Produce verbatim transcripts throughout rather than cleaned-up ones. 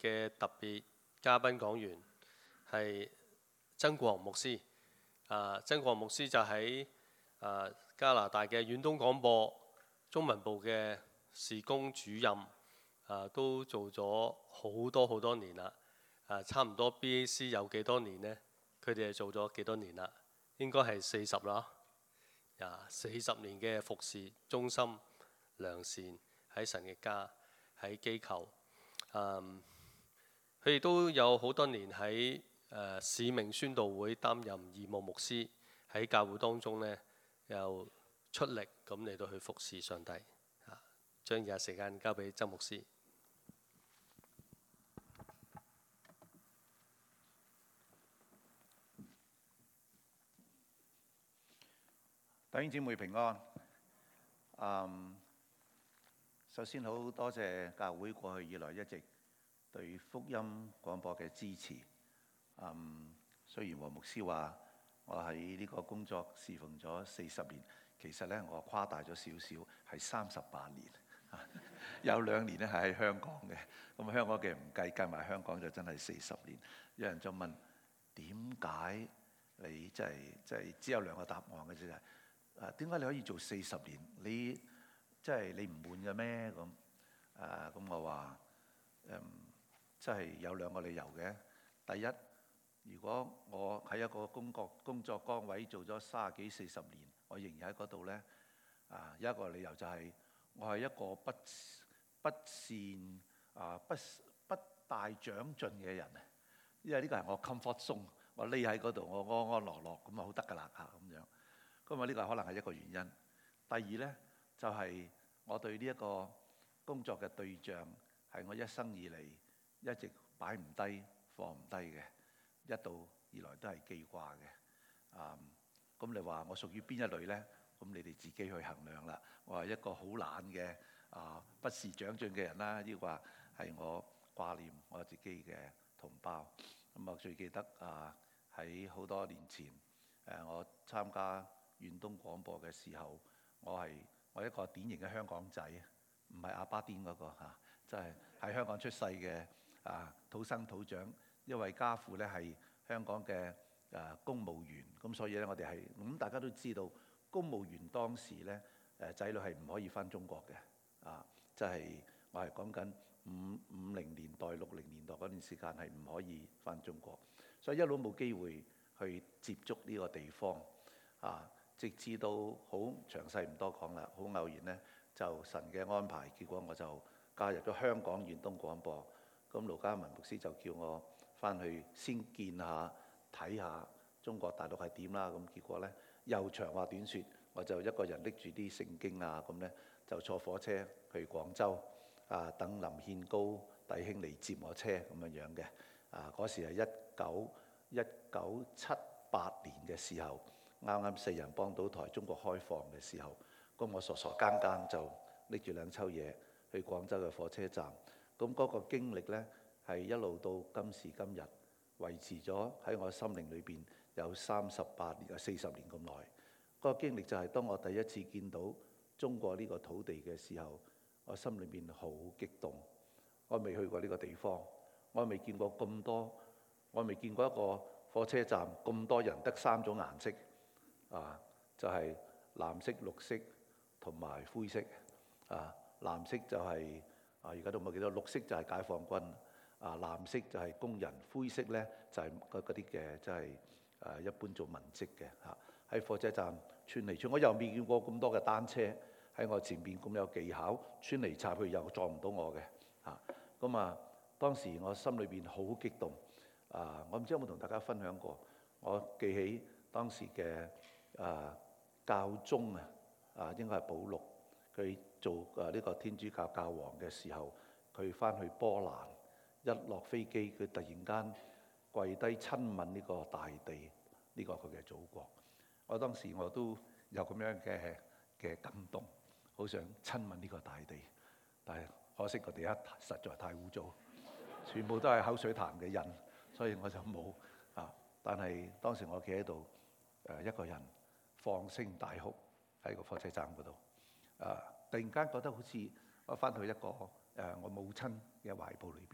嘅特別嘉賓講員係曾國雄牧師。啊，曾國雄牧師就喺啊加拿大嘅遠東廣播中文部嘅事工主任，啊都做咗好多好多年啦。啊，差唔多 B A C 有幾多年呢？佢哋係做咗幾多年啦？應該係四十啦。啊，四十年嘅服侍、忠心、良善喺神嘅家、喺機構。嗯，佢哋都有好多年喺誒、呃、使命宣道會擔任義務牧師，喺教會當中呢，又出力咁嚟到去服侍上帝。啊，將以下時間交俾曾牧師。 弟兄姊妹平安。嗯，首先好多謝教會過去以來一直對福音廣播嘅支持。嗯，雖然黃牧師話我喺呢個工作侍奉咗四十年，其實咧我誇大咗少少，係三十八年。有兩年咧係喺香港嘅，咁香港嘅唔計，計埋香港就真係四十年。有人就問點解你即係即係只有兩個答案嘅啫？誒點解你可以做四十年？你即係你唔悶嘅咩？咁誒咁我話誒，即係有兩個理由嘅。第一，如果我喺一個工作工作崗位做咗三十幾四十年，我仍然喺嗰度咧，啊有一個理由就係我係一個不不善啊不不大長進嘅人啊，因為呢個係我 comfort zone，我匿喺嗰度，我安安樂樂咁啊好得㗎啦嚇咁樣。咁啊，呢個可能係一個原因。第二呢，就係、是、我對呢一個工作嘅對象係我一生以嚟一直擺唔低、放唔低嘅，一度以來都係記掛嘅。啊、嗯，咁你話我屬於邊一類呢？咁你哋自己去衡量啦。我係一個好懶嘅啊，不時長進嘅人啦。呢個係我掛念我自己嘅同胞。咁我最記得啊，喺好多年前誒，我參加遠東廣播嘅時候，我係我係一個典型嘅香港仔，唔係阿巴甸嗰、那個嚇，即係喺香港出世嘅啊，土生土長。因為家父咧係香港嘅誒、啊、公務員，咁所以咧我哋係咁大家都知道，公務員當時咧誒仔女係唔可以返中國嘅啊，即、就、係、是、我係講緊五五零年代、六零年代嗰段時間係唔可以返中國，所以一路冇機會去接觸呢個地方啊。直至到好詳細唔多講啦，好偶然呢，就神嘅安排，結果我就加入咗香港遠東廣播。咁盧嘉文牧師就叫我翻去先見下睇下中國大陸係點啦。咁結果呢，又長話短説，我就一個人拎住啲聖經啊，咁呢，就坐火車去廣州啊，等林獻高弟兄嚟接我車咁樣樣嘅。啊，嗰時係一九一九七八年嘅時候。啱啱四人幫到台中國開放嘅時候，咁我傻傻更更就拎住兩抽嘢去廣州嘅火車站。咁嗰個經歷呢，係一路到今時今日維持咗喺我心靈裏邊有三十八年啊四十年咁耐。嗰個經歷就係當我第一次見到中國呢個土地嘅時候，我心裏邊好激動。我未去過呢個地方，我未見過咁多，我未見過一個火車站咁多人得三種顏色。啊，就係、是、藍色、綠色同埋灰色。啊，藍色就係、是、啊，而家都冇幾多。綠色就係解放軍。啊，藍色就係工人，灰色呢就係嗰啲嘅，即係誒一般做文職嘅嚇。喺、啊、火車站穿嚟穿，我又未見過咁多嘅單車喺我前邊咁有技巧，穿嚟插去又撞唔到我嘅嚇。咁啊，當時我心裏邊好激動。啊，我唔知有冇同大家分享過，我記起當時嘅。啊，教宗啊，啊應該係保祿，佢做啊呢個天主教教皇嘅時候，佢翻去波蘭，一落飛機，佢突然間跪低親吻呢個大地，呢、這個佢嘅祖國。我當時我都有咁樣嘅嘅感動，好想親吻呢個大地，但係可惜個地下實在太污糟，全部都係口水痰嘅印，所以我就冇啊。但係當時我企喺度，誒、呃、一個人。放聲大哭喺個火車站嗰度，啊！突然間覺得好似我翻去一個誒、呃、我母親嘅懷抱裏邊，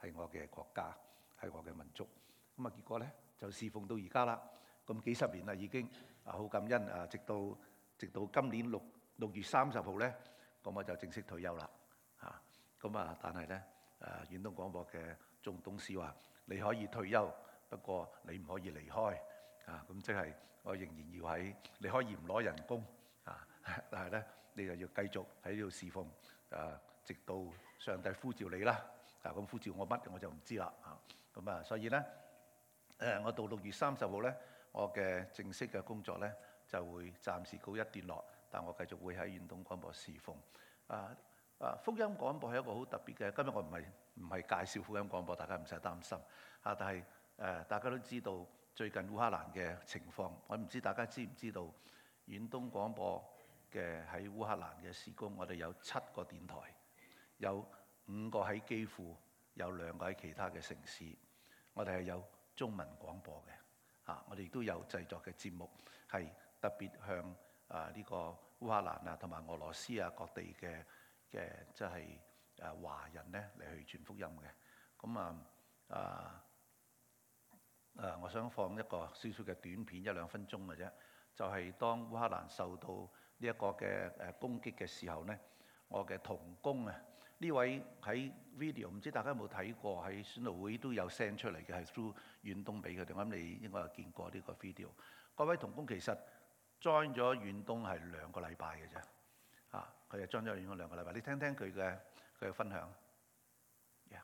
係我嘅國家，係我嘅民族。咁啊結果咧就侍奉到而家啦。咁幾十年啦已經啊，好感恩啊！直到直到今年六六月三十號咧，咁我就正式退休啦。嚇咁啊，但係咧誒遠東廣播嘅總董事話：你可以退休，不過你唔可以離開。啊咁即係我仍然要喺，你可以唔攞人工啊，但係咧你就要繼續喺呢度侍奉啊，直到上帝呼召你啦。啊咁呼召我乜我就唔知啦。啊咁啊，所以咧誒我到六月三十號咧。我嘅正式嘅工作咧就會暫時告一段落，但我繼續會喺遠東廣播侍奉。啊啊，福音廣播係一個好特別嘅。今日我唔係唔係介紹福音廣播，大家唔使擔心。啊，但係誒、呃、大家都知道最近烏克蘭嘅情況，我唔知大家知唔知道遠東廣播嘅喺烏克蘭嘅事工，我哋有七個電台，有五個喺基輔，有兩個喺其他嘅城市，我哋係有中文廣播嘅。啊！我哋亦都有製作嘅節目，係特別向啊呢、這個烏克蘭啊同埋俄羅斯啊各地嘅嘅即係誒華人咧嚟去傳福音嘅。咁啊啊誒，我想放一個少少嘅短片，一兩分鐘嘅啫。就係、是、當烏克蘭受到呢一個嘅誒攻擊嘅時候咧，我嘅同工啊，呢位喺 video 唔知大家有冇睇過，喺宣道會都有 send 出嚟嘅，係 through 遠東俾佢哋。我諗你應該有見過呢個 video。各位同工其實 join 咗遠東係兩個禮拜嘅啫，啊，佢就 join 咗遠東兩個禮拜。你聽聽佢嘅佢嘅分享。Yeah.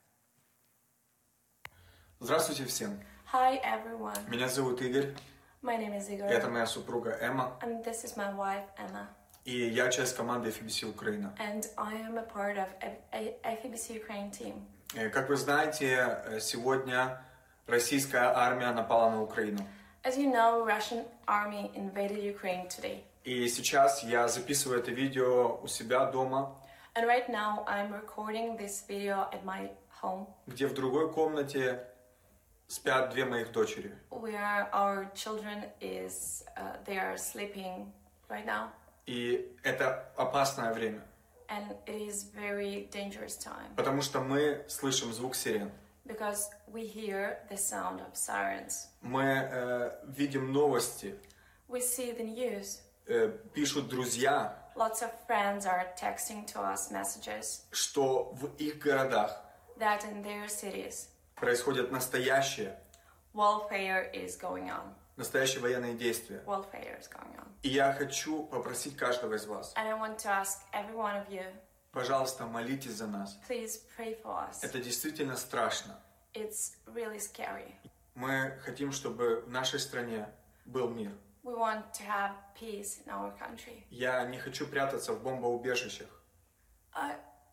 Здравствуйте всем. Hi everyone. Меня зовут Игорь. My name is Igor. Это моя супруга Эмма. And this is my wife Emma. И я часть команды эф и би си Украина. And I am a part of эф и би си Ukraine team. Как вы знаете, сегодня российская армия напала на Украину. As you know, Russian army invaded Ukraine today. И сейчас я записываю это видео у себя дома. And right now I'm recording this video at my home. Где в другой комнате спят две моих дочери. Where our children is, uh, they are sleeping right now. И это опасное время. And it is very dangerous time. Потому что мы слышим звук сирен. Because we hear the sound of sirens. Мы э, видим новости. We see the news. Э, пишут друзья. Lots of friends are texting to us messages. Что в их городах. That in their cities. Происходят настоящие. Warfare is going on. Настоящие военные действия. Warfare is going on. И я хочу попросить каждого из вас. And I want to ask every one of you. Пожалуйста, молитесь за нас. Please pray for us. Это действительно страшно. It's really scary. Мы хотим, чтобы в нашей стране был мир. We want to have peace in our country. Я не хочу прятаться в бомбоубежищах. I...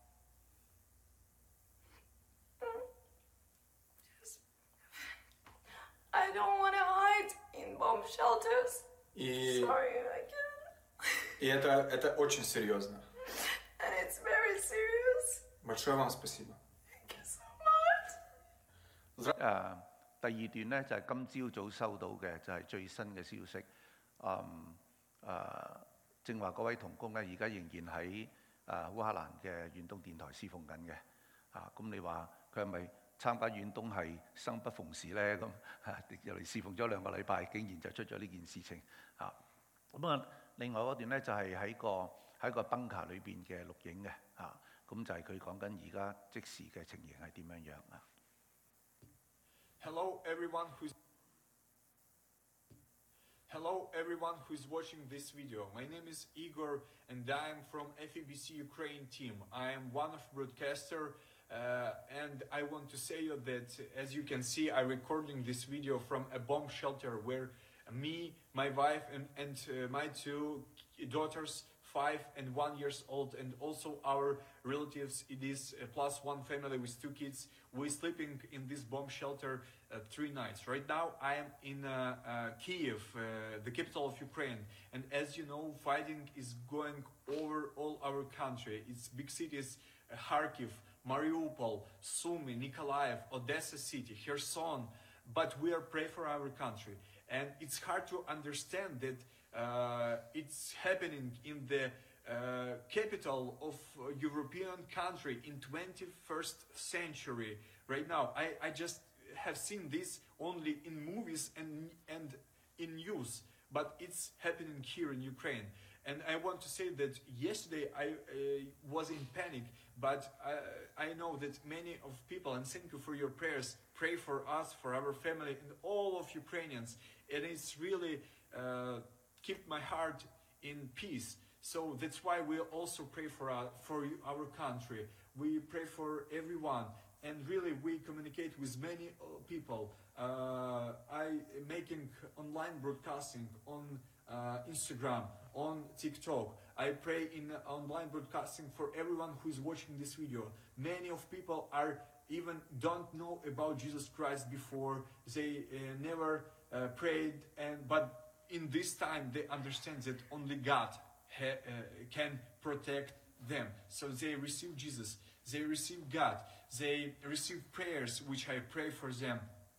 I don't want to hide in bomb shelters. И, Sorry, I can't. и это, это очень серьезно. And it's very serious. Большое вам спасибо. Thank you so much. 誒，第二段咧就係、是、今朝早收到嘅，就係、是、最新嘅消息。嗯誒，正話嗰位同工咧，而家仍然喺誒烏克蘭嘅遠東電台侍奉緊嘅。啊，咁你話佢係咪參加遠東係生不逢時咧？咁嚇又嚟侍奉咗兩個禮拜，竟然就出咗呢件事情。啊，咁啊，另外嗰段咧就係、是、喺個喺個崩卡裏邊嘅錄影嘅。啊，咁就係佢講緊而家即時嘅情形係點樣樣啊。 Hello everyone who's Hello everyone who's watching this video. My name is Igor and I am from эф и би си Ukraine team. I am one of broadcaster uh, and I want to say you that as you can see I'm recording this video from a bomb shelter where me, my wife and, and uh, my two daughters five and one years old and also our relatives, it is uh, plus one family with two kids. We're sleeping in this bomb shelter uh, three nights. Right now I am in uh, uh, Kiev, uh, the capital of Ukraine, and as you know fighting is going over all our country. It's big cities, uh, Kharkiv, Mariupol, Sumy, Nikolaev, Odessa city, Kherson, but we are praying for our country. And it's hard to understand that uh, it's happening in the uh, capital of a European country in twenty-first century right now. I, I just have seen this only in movies and, and in news, but it's happening here in Ukraine. And I want to say that yesterday I uh, was in panic, but I, I know that many of people, and thank you for your prayers, pray for us, for our family, and all of Ukrainians. And it's really uh, kept my heart in peace. So that's why we also pray for our, for our country. We pray for everyone. And really we communicate with many people. Uh, I making online broadcasting on uh, Instagram, on TikTok. I pray in online broadcasting for everyone who is watching this video. Many of people are even don't know about Jesus Christ before. They uh, never uh, prayed, and but in this time they understand that only God ha, uh, can protect them. So they receive Jesus, they receive God, they receive prayers which I pray for them.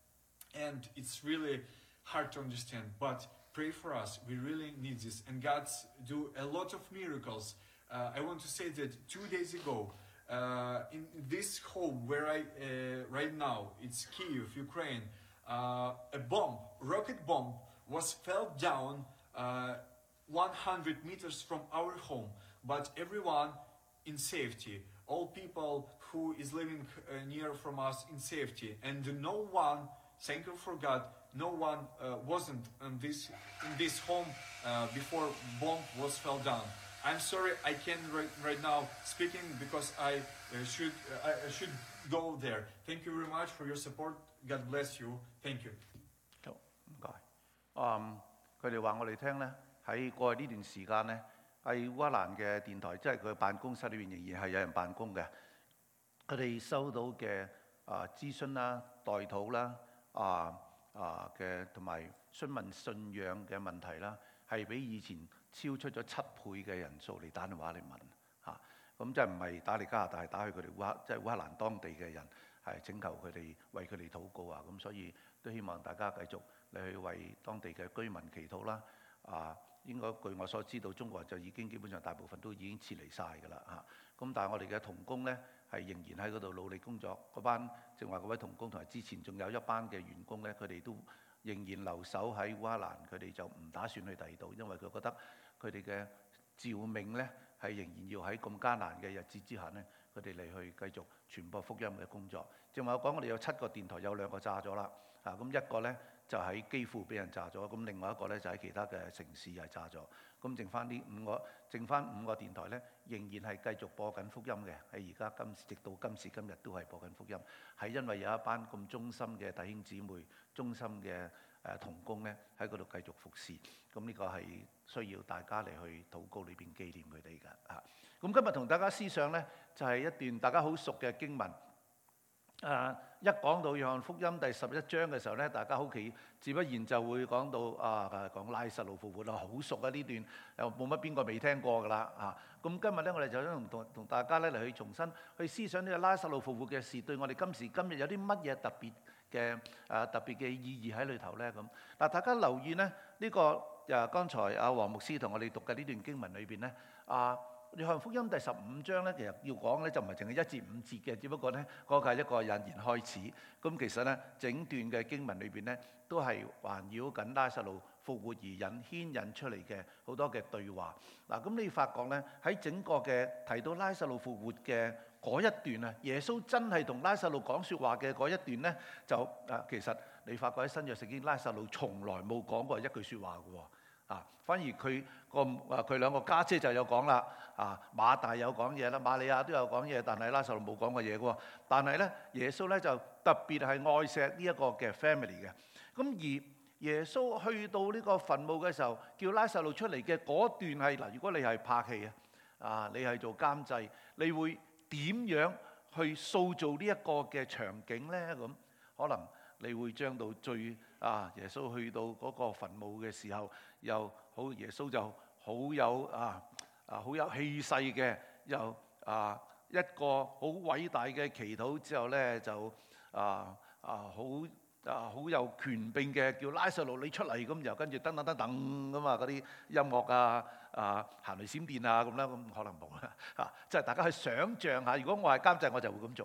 And it's really hard to understand, but pray for us. We really need this. And God do a lot of miracles. Uh, I want to say that two days ago, uh, in this home where I, uh, right now, it's Kyiv, Ukraine, uh, a bomb, rocket bomb, was fell down uh, one hundred meters from our home. But everyone in safety. All people who is living uh, near from us in safety. And no one, thank you for God, no one uh, wasn't in this in this home uh, before bomb was fell down. I'm sorry I can't right, right now speaking because I uh, should uh, I should go there. Thank you very much for your support. God bless you. Thank you. 好，唔該。嗯，佢哋話我哋聽咧，喺過去呢段時間咧，喺烏克蘭嘅電台，即係佢辦公室裏邊仍然係有人辦公嘅。佢哋收到嘅啊諮詢啦、代禱啦、啊啊嘅同埋詢問信仰嘅問題啦，係比以前超出咗七倍嘅人數嚟打電話嚟問嚇。咁即係唔係打嚟加拿大，打去佢哋烏克即係烏克蘭當地嘅人，係請求佢哋為佢哋禱告啊。咁所以都希望大家繼續你去為當地嘅居民祈禱啦。啊，應該據我所知道，中國人就已經基本上大部分都已經撤離晒㗎啦嚇。咁但係我哋嘅同工呢，係仍然喺嗰度努力工作。嗰班正話嗰位同工同埋之前仲有一班嘅員工呢，佢哋都仍然留守喺烏克蘭，佢哋就唔打算去第二度，因為佢覺得佢哋嘅召命呢，係仍然要喺咁艱難嘅日子之下呢，佢哋嚟去繼續傳播福音嘅工作。正話我講，我哋有七個電台，有兩個炸咗啦，啊咁一個呢就喺基輔俾人炸咗，咁另外一個呢就喺其他嘅城市係炸咗。咁剩翻呢五個，剩翻五個電台呢，仍然係繼續播緊福音嘅，喺而家今直到今時今日都係播緊福音，係因為有一班咁忠心嘅弟兄姊妹、忠心嘅誒同工呢喺嗰度繼續服侍。咁呢個係需要大家嚟去禱告裏邊紀念佢哋㗎嚇。咁今日同大家思想呢，就係、是、一段大家好熟嘅經文。啊！一講到約翰福音第十一章嘅時候咧，大家好奇自不然就會講到啊，講拉撒路復活啦，好熟啊！呢段又冇乜邊個未聽過㗎啦啊！咁今日咧，我哋就想同同大家咧嚟去重新去思想呢個拉撒路復活嘅事，對我哋今時今日有啲乜嘢特別嘅啊特別嘅意義喺裏頭咧咁。嗱，大家留意呢，呢、呢個誒剛才阿黃牧師同我哋讀嘅呢段經文裏邊咧啊。約翰福音第十五章咧，其實要講咧就唔係淨係一至五節嘅，只不過咧嗰個係一個引言開始。咁其實咧整段嘅經文裏邊咧，都係環繞緊拉撒路復活而引牽引出嚟嘅好多嘅對話。嗱，咁你發覺咧喺整個嘅提到拉撒路復活嘅嗰一段啊，耶穌真係同拉撒路講説話嘅嗰一段咧，就啊其實你發覺喺新約聖經，拉撒路從來冇講過一句説話嘅喎。啊，反而佢個啊佢兩個家姐就有講啦，啊馬大有講嘢啦，瑪利亞都有講嘢，但係拉撒路冇講過嘢嘅喎。但係咧，耶穌咧就特別係愛錫呢一個嘅 family 嘅。咁而耶穌去到呢個墳墓嘅時候，叫拉撒路出嚟嘅嗰段係嗱，如果你係拍戲啊，啊你係做監製，你會點樣去塑造呢一個嘅場景咧？咁可能你會將到最啊耶穌去到嗰個墳墓嘅時候，又好耶穌就好有啊啊好有氣勢嘅，又啊一個好偉大嘅祈禱之後咧，就啊啊好啊好有權柄嘅叫拉撒路你出嚟，咁又跟住噔噔噔噔咁啊嗰啲音樂啊啊行雷閃電啊咁啦，咁可能冇啦嚇，即係大家去想像下，如果我係監製我就會咁做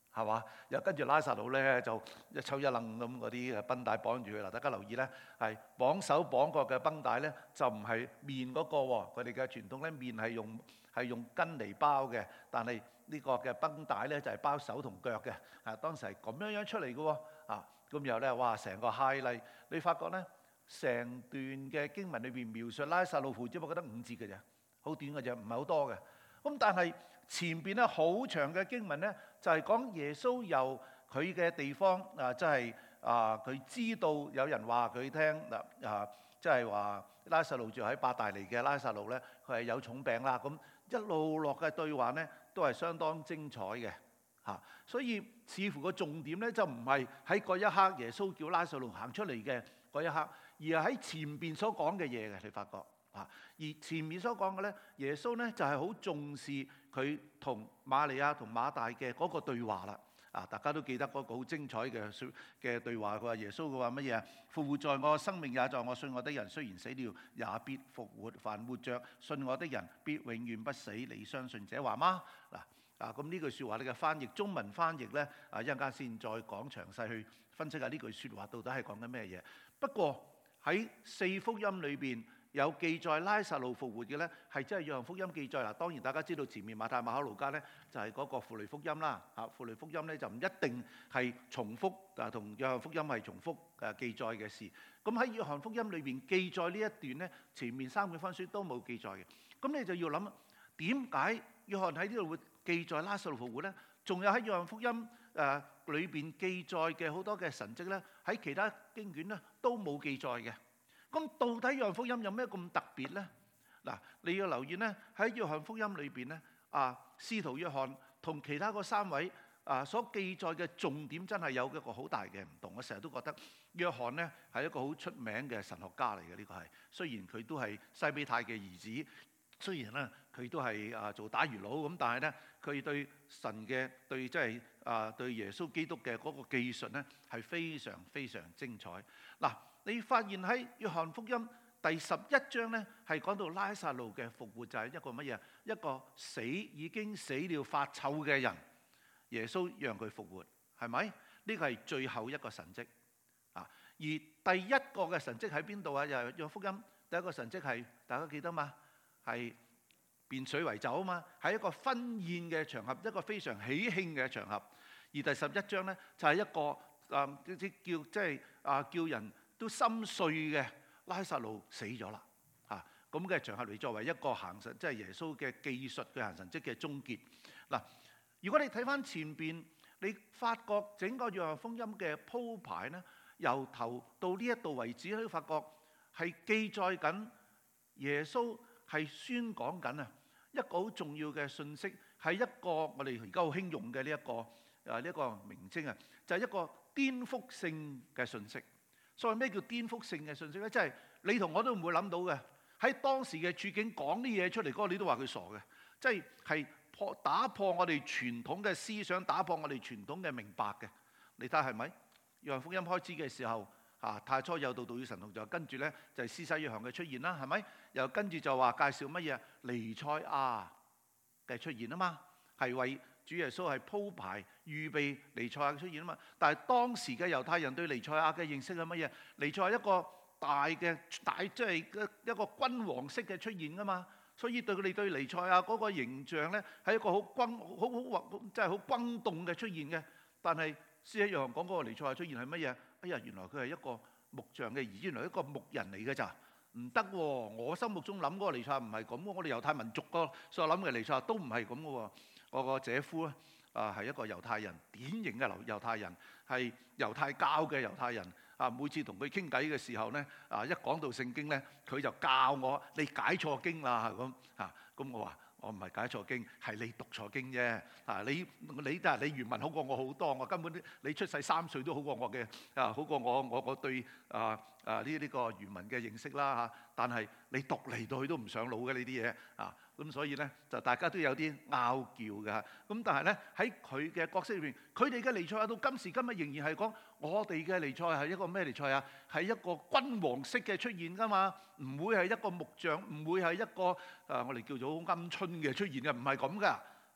係嘛？又跟住拉撒路咧就一抽一楞咁嗰啲繃帶綁住佢嗱，大家留意咧，係綁手綁腳嘅繃帶咧就唔係面嗰個喎，佢哋嘅傳統咧面係用係用巾嚟包嘅，但係呢個嘅繃帶咧就係包手同腳嘅，啊當時係咁樣樣出嚟嘅喎，啊咁然後咧哇成個 highlight，你發覺咧成段嘅經文裏邊描述拉撒路復活，只不過得五節嘅啫，好短嘅啫，唔係好多嘅。咁但係前邊咧好長嘅經文咧，就係講耶穌由佢嘅地方啊，即係啊佢知道有人話佢聽嗱啊，即係話拉撒路住喺伯大尼嘅拉撒路咧，佢係有重病啦。咁一路落嘅對話咧，都係相當精彩嘅嚇。所以似乎個重點咧就唔係喺嗰一刻耶穌叫拉撒路行出嚟嘅嗰一刻，而係喺前邊所講嘅嘢嘅，你發覺。啊！而前面所講嘅咧，耶穌咧就係好重視佢同瑪利亞同馬大嘅嗰個對話啦。啊！大家都記得嗰個好精彩嘅嘅對話。佢話耶穌佢話乜嘢啊？復活在我，生命也在我。信我的人雖然死了，也必復活。凡活着信我的人，必永遠不死。你相信這話嗎？嗱啊！咁呢句説話你嘅翻譯，中文翻譯咧啊，一陣間先再講詳細去分析下呢句説話到底係講緊咩嘢。不過喺四福音裏邊，有記載拉撒路復活嘅咧，係真係約翰福音記載啦。當然大家知道前面馬太、馬可、路加咧，就係嗰個符類福音啦。啊，符類福音咧就唔一定係重複啊，同約翰福音係重複誒記載嘅事。咁喺約翰福音裏邊記載呢一段咧，前面三卷福音書都冇記載嘅。咁你就要諗點解約翰喺呢度會記載拉撒路復活咧？仲有喺約翰福音誒裏邊記載嘅好多嘅神蹟咧，喺其他經卷咧都冇記載嘅。咁到底約翰福音有咩咁特別呢？嗱，你要留意呢，喺約翰福音裏邊呢，啊，使徒約翰同其他嗰三位啊所記載嘅重點真係有一個好大嘅唔同。我成日都覺得約翰呢係一個好出名嘅神學家嚟嘅，呢個係雖然佢都係西比泰嘅兒子，雖然呢佢都係啊做打魚佬咁，但係呢佢對神嘅對即係啊對耶穌基督嘅嗰個技術呢係非常非常精彩。嗱。你發現喺約翰福音第十一章咧，係講到拉撒路嘅復活，就係一個乜嘢？一個死已經死了發臭嘅人，耶穌讓佢復活，係咪？呢個係最後一個神蹟啊！而第一個嘅神蹟喺邊度啊？又係約翰福音第一個神蹟係大家記得嘛？係變水為酒啊嘛！係一個婚宴嘅場合，一個非常喜慶嘅場合。而第十一章咧就係一個啊啲叫即係啊叫人都心碎嘅拉撒路死咗啦，嚇咁嘅場合嚟作為一個行神，即係耶穌嘅技術嘅行神蹟嘅終結。嗱，如果你睇翻前邊，你發覺整個約翰福音嘅鋪排呢，由頭到呢一度為止，你都發覺係記載緊耶穌係宣講緊啊一個好重要嘅信息，係一個我哋而家好興用嘅呢一個啊呢一個名稱啊，就係一個顛覆性嘅信息。所謂咩叫顛覆性嘅信息咧？即係你同我都唔會諗到嘅，喺當時嘅處境講啲嘢出嚟，嗰個你都話佢傻嘅，即係係破打破我哋傳統嘅思想，打破我哋傳統嘅明白嘅。你睇下係咪？約翰福音開始嘅時候，啊太初有道，道與神同在，跟住咧就係施洗約翰嘅出現啦，係咪？又跟住就話介紹乜嘢？彌賽亞嘅出現啊嘛，係為主耶穌係鋪排預備彌賽亞嘅出現啊嘛，但係當時嘅猶太人對彌賽亞嘅認識係乜嘢？彌賽亞一個大嘅大即係一個君王式嘅出現噶嘛，所以對佢哋對彌賽亞嗰個形象咧係一個好轟好好即係好轟動嘅出現嘅。但係施洗約翰講嗰個彌賽亞出現係乜嘢？哎呀，原來佢係一個木匠嘅兒子，原來一個牧人嚟嘅咋，唔得喎！我心目中諗嗰個彌賽亞唔係咁嘅，我哋猶太民族個所諗嘅彌賽亞都唔係咁嘅喎。我個姐夫咧啊，係一個猶太人，典型嘅猶猶太人，係猶太教嘅猶太人啊。每次同佢傾偈嘅時候咧啊，一講到聖經咧，佢就教我你解錯經啦咁啊。咁我話我唔係解錯經，係你讀錯經啫啊！你你但係你原文好過我好多，我根本你出世三歲都好過我嘅啊，好過我我我對啊啊呢呢個原文嘅認識啦嚇。但係你讀嚟到去都唔上腦嘅呢啲嘢啊。咁所以咧就大家都有啲拗撬㗎。咁但係咧喺佢嘅角色裏邊，佢哋嘅彌賽亞到今時今日仍然係講我哋嘅彌賽亞係一個咩彌賽亞？係一個君王式嘅出現㗎嘛，唔會係一個木匠，唔會係一個啊我哋叫做鵪鶉嘅出現嘅，唔係咁㗎。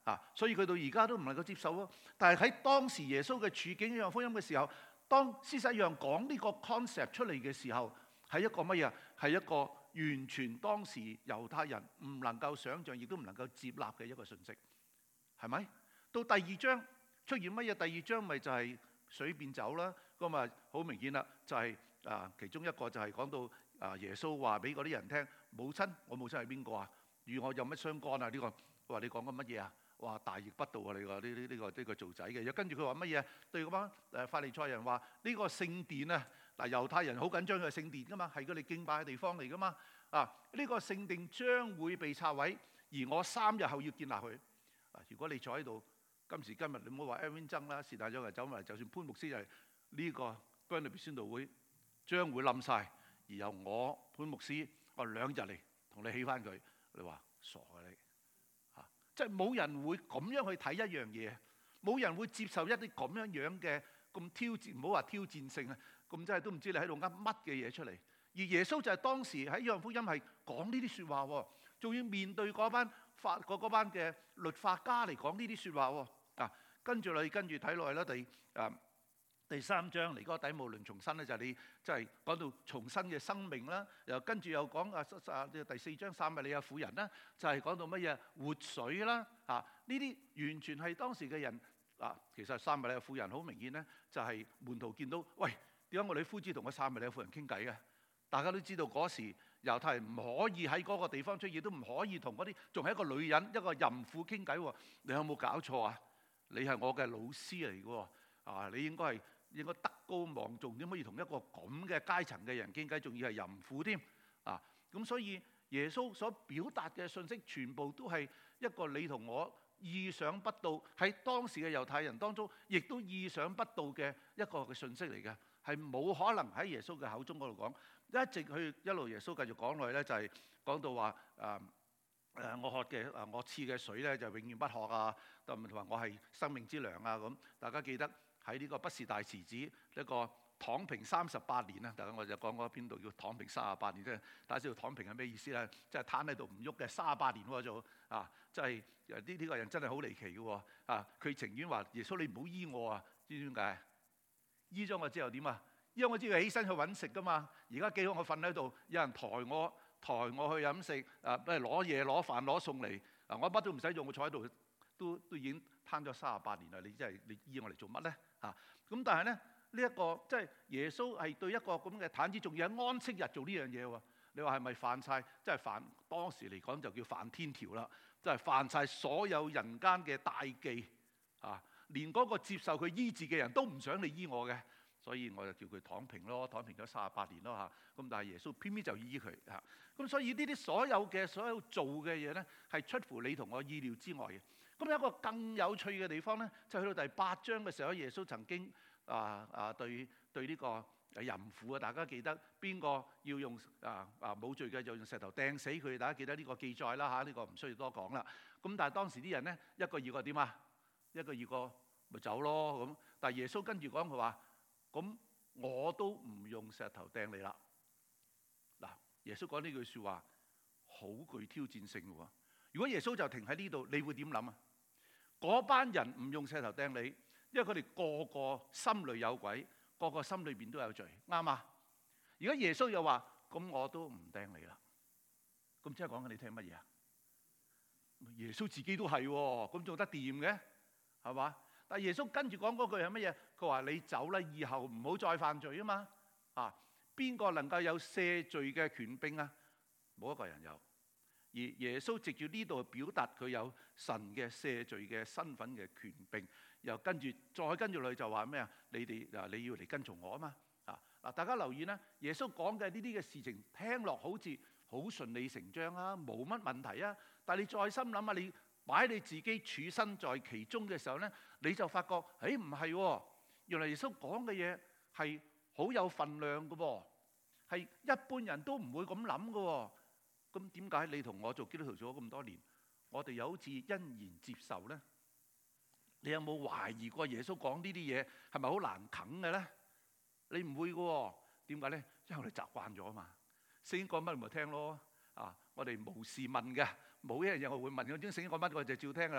啊，所以佢到而家都唔能夠接受咯。但係喺當時耶穌嘅處境，約翰福音嘅時候，當施洗約翰講呢個 concept 出嚟嘅時候，係一個乜嘢？係一個完全當時猶太人唔能夠想像，亦都唔能夠接納嘅一個信息，係咪？到第二章出現乜嘢？第二章咪就係水變酒啦。咁啊，好明顯啦，就係、是、啊，其中一個就係講到啊，耶穌話俾嗰啲人聽：母親，我母親係邊個啊？與我有乜相干啊？呢、這個話你講緊乜嘢啊？話大逆不道啊！你話呢呢呢個呢、這個做仔嘅，又跟住佢話乜嘢？對嗰班誒法利賽人話：呢、這個聖殿啊，嗱猶太人好緊張嘅聖殿噶嘛，係佢哋敬拜嘅地方嚟噶嘛。啊，呢、這個聖殿將會被拆毀，而我三日後要建立佢。啊，如果你坐喺度，今時今日你唔好話 Aaron 曾啦，是但有人走埋，就算潘牧師就係呢個 Burnaby 宣道會將會冧晒，而由我潘牧師我兩日嚟同你起翻佢，你話傻嘅你？即係冇人會咁樣去睇一樣嘢，冇人會接受一啲咁樣樣嘅咁挑戰，唔好話挑戰性啊，咁真係都唔知你喺度噏乜嘅嘢出嚟。而耶穌就係當時喺約翰福音係講呢啲説話喎，仲要面對嗰班法嗰班嘅律法家嚟講呢啲説話喎。啊，跟住你跟住睇落去啦，第啊第三章尼哥底母論重生咧，就係你即係講到重生嘅生命啦。又跟住又講啊啊第四章撒瑪利亞婦人啦，就係講到乜嘢活水啦。啊，呢啲完全係當時嘅人啊。其實撒瑪利亞婦人好明顯咧，就係門徒見到，喂，點解我哋夫子同個撒瑪利亞婦人傾偈嘅？大家都知道嗰時猶太人唔可以喺嗰個地方出現，都唔可以同嗰啲仲係一個女人一個淫婦傾偈喎。你有冇搞錯啊？你係我嘅老師嚟嘅喎，啊，你應該係應該德高望重，點可以同一個咁嘅階層嘅人傾偈，仲要係淫婦添啊？咁所以耶穌所表達嘅信息，全部都係一個你同我意想不到，喺當時嘅猶太人當中，亦都意想不到嘅一個嘅信息嚟嘅，係冇可能喺耶穌嘅口中嗰度講，一直去一路耶穌繼續講落去咧，就係講到話誒誒，我喝嘅誒我賜嘅水咧就永遠不渴啊，同埋我係生命之糧啊咁。大家記得喺呢個畢士大池子一個躺平三十八年啦，大家我就講過邊度叫躺平三十八年，即係大家知道躺平係咩意思咧？即係攤喺度唔喐嘅三十八年喎就啊，即係呢呢個人真係好離奇嘅喎啊！佢情願話耶穌你唔好醫我啊，知唔知點解？醫咗我之後點啊？因為我知佢起身去揾食噶嘛，而家幾好我瞓喺度，有人抬我抬我去飲食，啊，不如攞嘢攞飯攞餸嚟，啊，我乜都唔使做，我坐喺度都都已經攤咗三十八年啦。你真係你醫我嚟做乜咧？啊，咁但係咧呢一個即係耶穌係對一個咁嘅癱子，仲要喺安息日做呢樣嘢喎。你話係咪犯晒？即係犯當時嚟講就叫犯天條啦，即係犯晒所有人間嘅大忌啊！連嗰個接受佢醫治嘅人都唔想你醫我嘅。所以我就叫佢躺平咯，躺平咗三十八年咯嚇。咁但係耶穌偏偏就醫佢嚇。咁所以呢啲所有嘅所有做嘅嘢咧，係出乎你同我意料之外嘅。咁有一個更有趣嘅地方咧，就去到第八章嘅時候，耶穌曾經啊啊對對呢個淫婦啊，大家記得邊個要用啊啊冇罪嘅就用石頭掟死佢？大家記得呢個記載啦嚇，呢個唔需要多講啦。咁但係當時啲人咧，一個二個點啊？一個二個咪走咯咁。但係耶穌跟住講佢話。咁我都唔用石頭掟你啦。嗱，耶穌講呢句説話好具挑戰性嘅喎。如果耶穌就停喺呢度，你會點諗啊？嗰班人唔用石頭掟你，因為佢哋個個心裏有鬼，個個心裏邊都有罪，啱嘛？如果耶穌又話，咁我都唔掟你啦。咁即係講緊你聽乜嘢啊？耶穌自己都係喎，咁做得掂嘅，係嘛？但耶穌跟住講嗰句係乜嘢？佢話你走啦，以後唔好再犯罪啊嘛！啊，邊個能夠有赦罪嘅權柄啊？冇一個人有。而耶穌藉住呢度表達佢有神嘅赦罪嘅身份嘅權柄，又跟住再跟住落去就話咩啊？你哋嗱你要嚟跟從我啊嘛！啊嗱，大家留意啦，耶穌講嘅呢啲嘅事情聽落好似好順理成章啊，冇乜問題啊。但係你再深諗下，你擺你自己處身在其中嘅時候咧，你就發覺，誒唔係喎，原來耶穌講嘅嘢係好有分量嘅喎，係一般人都唔會咁諗嘅喎。咁點解你同我做基督徒做咗咁多年，我哋又好似欣然接受咧？你有冇懷疑過耶穌講呢啲嘢係咪好難啃嘅咧？你唔會嘅喎，點解咧？因為我哋習慣咗啊嘛，聖經講乜咪聽咯。啊，我哋無事問嘅。冇一樣嘢我會問，我將聖經講乜我就照聽噶啦。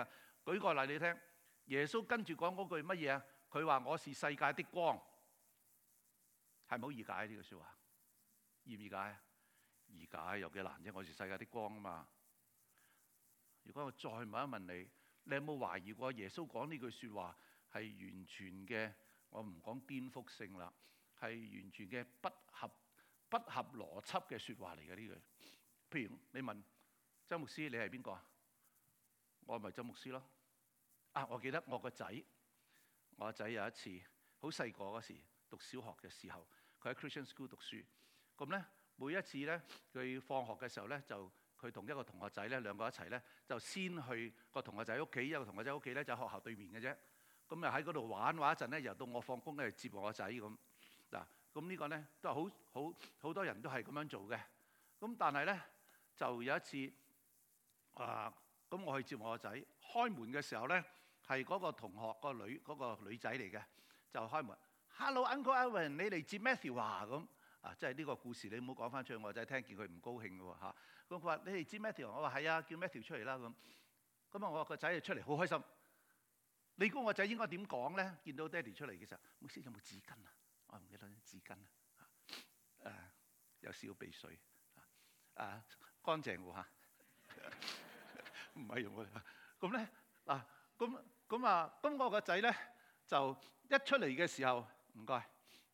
舉個例你聽，耶穌跟住講嗰句乜嘢啊？佢話我是世界的光，係咪好易解呢句説話？易唔易解啊？易解有幾難啫？我是世界的光啊嘛。如果我再問一問你，你有冇懷疑過耶穌講呢句説話係完全嘅？我唔講顛覆性啦，係完全嘅不合不合邏輯嘅説話嚟嘅呢句。譬如你問周牧師，你係邊個啊？我咪周牧師咯。啊，我記得我個仔，我個仔有一次好細個嗰時讀小學嘅時候，佢喺 Christian School 讀書。咁咧每一次咧，佢放學嘅時候咧，就佢同一個同學仔咧，兩個一齊咧，就先去個同學仔屋企，一個同學仔屋企咧就喺學校對面嘅啫。咁啊喺嗰度玩玩一陣咧，又到我放工咧接我個仔咁。嗱，咁呢個咧都係好好好多人都係咁樣做嘅。咁但係咧就有一次啊，咁我去接我個仔，開門嘅時候咧係嗰個同學個女嗰個女仔嚟嘅，就開門 ，Hello Uncle Owen， 你嚟接 Matthew 啊咁。啊，即係呢個故事你唔好講翻出去，我仔聽見佢唔高興嘅喎嚇。咁佢話：你哋知 Matthew？ 我話係啊，叫 Matthew 出嚟啦咁。咁啊，我個仔就出嚟，好開心。你估我仔應該點講咧？見到爹哋出嚟嘅時候，牧師有冇紙巾啊？我唔記得紙巾啊。誒，有少鼻水啊，乾淨喎嚇，唔係用我哋。咁咧嗱，咁咁啊，咁我個仔咧就一出嚟嘅時候，唔該。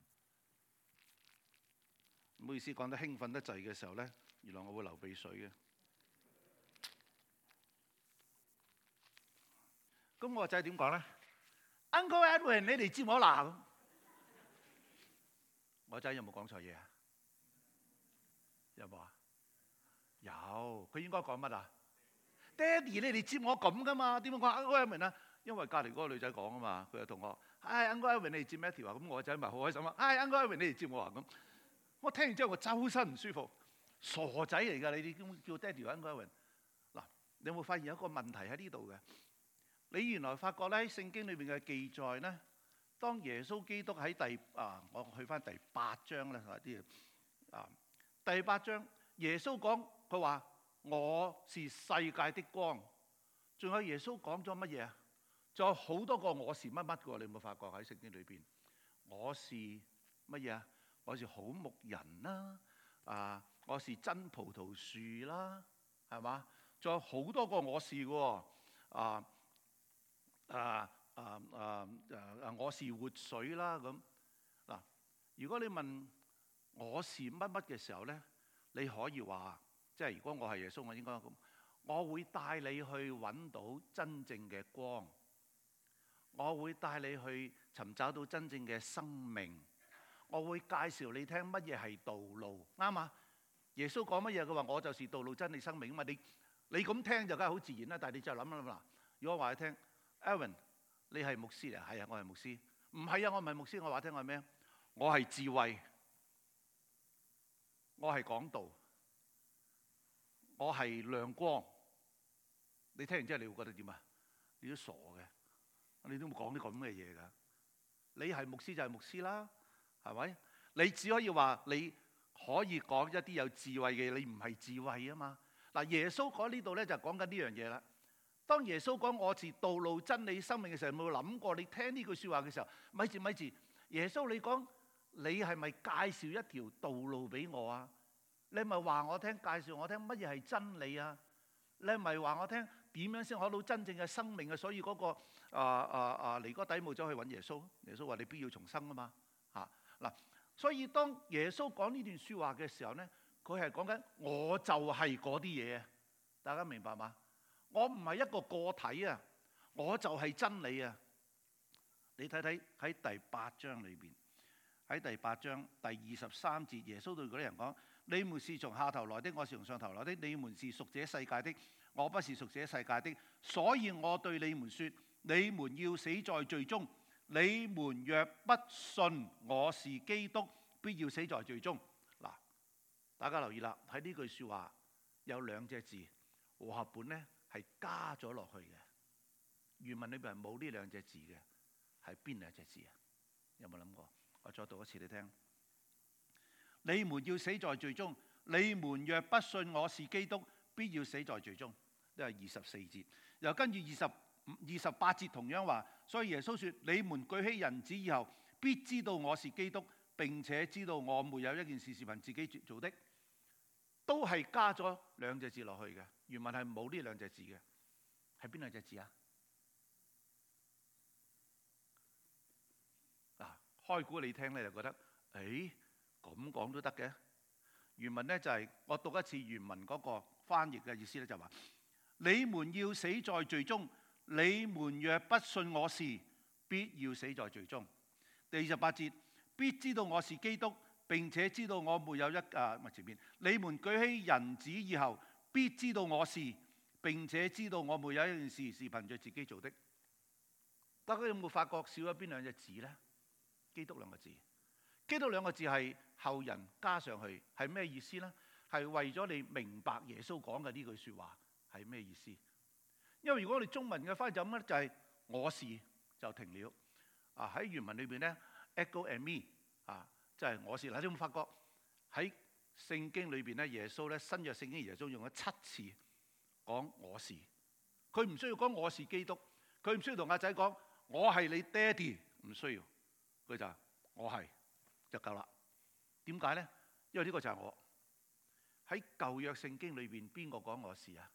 唔好意思，講得興奮得滯嘅時候咧，原來我會流鼻水嘅。咁我個仔點講咧 ？Uncle Edwin， 你嚟接我啦！我仔有冇講錯嘢啊？有冇啊？有，佢應該講乜啊？爹哋，你嚟接我咁噶嘛？點解講 Uncle Edwin 啊？因為隔離嗰個女仔講啊嘛，佢有同學，唉 Uncle Edwin， 你嚟接 Matthew 啊？咁我個仔咪好開心啊！唉 Uncle Edwin， 你嚟接我啊咁。我聽完之後，我周身唔舒服，傻仔嚟㗎！你哋叫叫爹哋 Uncle Edwin。嗱，你有冇發現有一個問題喺呢度嘅？你原來發覺咧喺聖經裏邊嘅記載咧，當耶穌基督喺第啊，我去翻第八章咧，啲啊第八章，耶穌講佢話我是世界的光，仲有耶穌講咗乜嘢啊？仲有好多個我是乜乜嘅，你有冇發覺喺聖經裏邊？我是乜嘢啊？我是好牧人啦，啊，我是真葡萄樹啦，係嘛？仲有好多個我是嘅，啊啊啊啊啊！我是活水啦咁嗱。如果你問我是乜乜嘅時候咧，你可以話，即係如果我係耶穌，我應該咁，我會帶你去揾到真正嘅光，我會帶你去尋找到真正嘅生命。我會介紹你聽乜嘢係道路，啱啊！耶穌講乜嘢？佢話我就是道路、真理、生命啊嘛！你你咁聽就梗係好自然啦。但係你就諗諗啦，如果我話你聽 ，Aaron， 你係牧師啊？係啊，我係牧師。唔係啊，我唔係牧師。我話聽我係咩？我係智慧，我係講道，我係亮光。你聽完之後，你會覺得點啊？你都傻嘅，你都冇講啲咁嘅嘢㗎。你係牧師就係牧師啦。係咪？你只可以話你可以講一啲有智慧嘅嘢，你唔係智慧啊嘛。嗱，耶穌講呢度咧就講緊呢樣嘢啦。當耶穌講我是道路、真理、生命嘅時候，有冇諗過你聽呢句説話嘅時候，咪住咪住，耶穌你講你係咪介紹一條道路俾我啊？你係咪話我聽介紹我聽乜嘢係真理啊？你係咪話我聽點樣先攞到真正嘅生命啊？所以嗰、那個啊啊啊尼哥底母走去揾耶穌，耶穌話你必要重生啊嘛嚇。嗱，所以當耶穌講呢段説話嘅時候咧，佢係講緊我就係嗰啲嘢啊！大家明白嗎？我唔係一個個體啊，我就係真理啊！你睇睇喺第八章裏邊，喺第八章第二十三節，耶穌對嗰啲人講：你們是從下頭來的，我是從上頭來的；你們是屬這世界的，我不是屬這世界的。所以我對你們說：你們要死在罪中。你們若不信我是基督，必要死在罪中。嗱，大家留意啦，喺呢句説話有兩隻字，和合本咧係加咗落去嘅。原文裏邊係冇呢兩隻字嘅，係邊兩隻字啊？有冇諗過？我再讀一次你聽。你們要死在罪中，你們若不信我是基督，必要死在罪中。呢係二十四節，又跟住二十二十八節同樣話，所以耶穌說：你們舉起人子以後，必知道我是基督，並且知道我沒有一件事是憑自己做的。都係加咗兩隻字落去嘅，原文係冇呢兩隻字嘅，係邊兩隻字啊？嗱，開估你聽咧就覺得，誒咁講都得嘅。原文咧就係、是、我讀一次原文嗰個翻譯嘅意思咧，就話、是：你們要死在罪中，你們若不信我是，必要死在罪中。第二十八節，必知道我是基督。並且知道我沒有一啊，咪前面你們舉起人子以後，必知道我是，並且知道我沒有一件事是憑着自己做的。大家有冇發覺少咗邊兩隻字呢？基督兩個字，基督兩個字係後人加上去，係咩意思呢？係為咗你明白耶穌講嘅呢句說話係咩意思？因為如果我哋中文嘅翻譯就咁咧，就係、是、我是就停了。啊喺原文裏邊咧 ，ego and me 啊。就係我是。嗱，你有冇發覺喺聖經裏邊咧，耶穌咧新約聖經耶穌用咗七次講我是，佢唔需要講我是基督，佢唔需要同阿仔講我係你爹哋，唔需要，佢就我係就夠啦。點解咧？因為呢個就係我。喺舊約聖經裏邊邊個講我是啊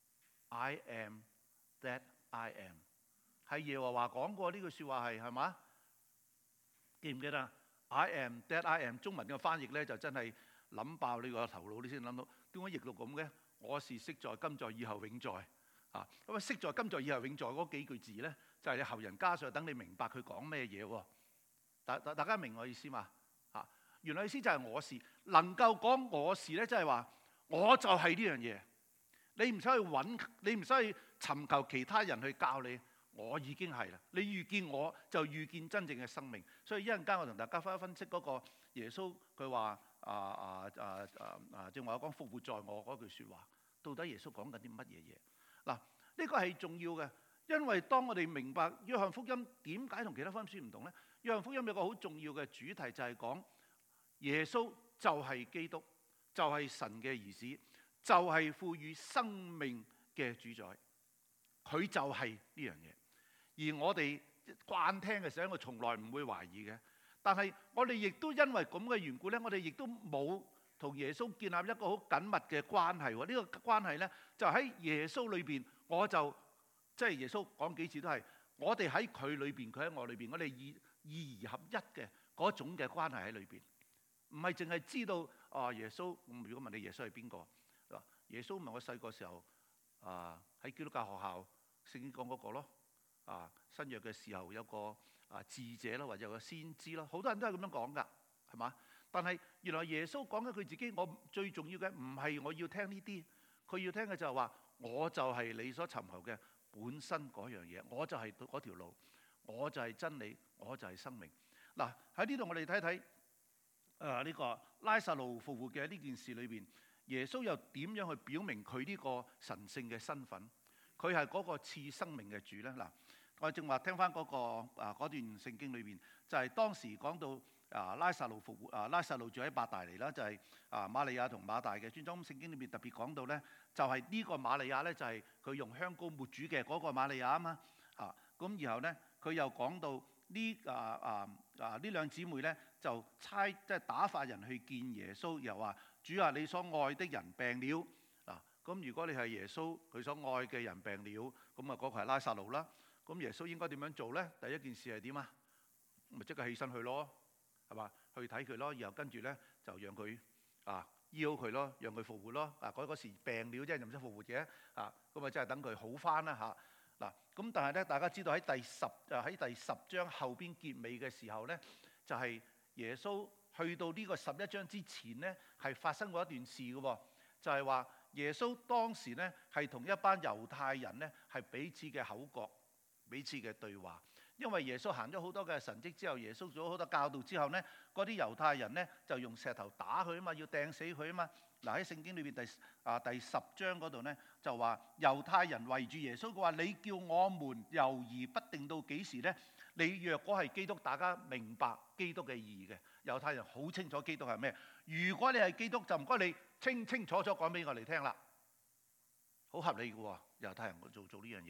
？I am that I am， 係耶和華講過呢句説話係係嘛？記唔記得啊？I am that I am， 中文嘅翻譯咧就真係諗爆你個頭腦，你先諗到點解譯到咁嘅？我是昔在、今在、以後永在啊！咁啊，昔在、今在、以後永在嗰幾句字咧，就係、是、你後人加上，等你明白佢講咩嘢喎。大大大家明我意思嘛？啊，原來意思就係我是能夠講我是咧，即係話我就係呢樣嘢。你唔使去揾，你唔使去尋求其他人去教你。我已經係啦，你遇見我就遇見真正嘅生命。所以一陣間我同大家分分析嗰個耶穌佢話啊啊啊啊啊，正話我講復活在我嗰句説話，到底耶穌講緊啲乜嘢嘢？嗱，呢個係重要嘅，因為當我哋明白約翰福音點解同其他福音書唔同咧？約翰福音有個好重要嘅主題就係講耶穌就係基督，就係神嘅兒子，就係賦予生命嘅主宰，佢就係呢樣嘢。而我哋慣聽嘅時候，我從來唔會懷疑嘅。但係我哋亦都因為咁嘅緣故咧，我哋亦都冇同耶穌建立一個好緊密嘅關係喎。呢、這個關係咧，就喺耶穌裏邊，我就即係、就是、耶穌講幾次都係，我哋喺佢裏邊，佢喺我裏邊，我哋二二合一嘅嗰種嘅關係喺裏邊，唔係淨係知道啊耶穌。如果問你耶穌係邊個嗱？耶穌唔係我細個時候啊喺基督教學校聖經講嗰個咯。啊，新約嘅時候有個啊智者啦，或者有個先知啦，好多人都係咁樣講噶，係嘛？但係原來耶穌講緊佢自己，我最重要嘅唔係我要聽呢啲，佢要聽嘅就係話，我就係你所尋求嘅本身嗰樣嘢，我就係嗰條路，我就係真理，我就係生命。嗱，喺呢度我哋睇睇誒呢個拉撒路復活嘅呢件事裏邊，耶穌又點樣去表明佢呢個神聖嘅身份？佢係嗰個賜生命嘅主咧。嗱，我正話聽翻嗰個啊嗰段聖經裏邊，就係當時講到啊拉撒路復活啊，拉撒路住喺伯大尼啦，就係啊瑪利亞同馬大嘅專裝。聖經裏邊特別講到咧，就係呢個瑪利亞咧，就係佢用香膏抹主嘅嗰個瑪利亞啊嘛。啊咁然後咧，佢又講到呢啊啊啊呢兩姊妹咧，就差即係打發人去見耶穌，又話主啊，你所愛的人病了。咁如果你係耶穌佢所愛嘅人病了，咁啊嗰個係拉撒路啦。咁耶穌應該點樣做咧？第一件事係點啊？咪即刻起身去咯，係嘛？去睇佢咯，然後跟住咧就讓佢啊醫好佢咯，讓佢復活咯。啊嗰嗰時病了啫，又唔使復活嘅啊。咁啊，即係等佢好翻啦嚇。嗱，咁但係咧，大家知道喺第十啊喺第十章後邊結尾嘅時候咧，就係耶穌去到呢個十一章之前咧，係發生過一段事嘅喎，就係話。耶穌當時咧係同一班猶太人咧係彼此嘅口角，彼此嘅對話。因為耶穌行咗好多嘅神蹟之後，耶穌做咗好多教導之後咧，嗰啲猶太人咧就用石頭打佢啊嘛，要掟死佢啊嘛。嗱喺聖經裏邊第啊第十章嗰度咧就話猶太人圍住耶穌，佢話你叫我們猶豫不定到幾時咧？你若果係基督，大家明白基督嘅意義嘅。猶太人好清楚基督係咩？如果你係基督，就唔該你清清楚楚講俾我哋聽啦。好合理嘅喎，猶太人做做呢樣嘢。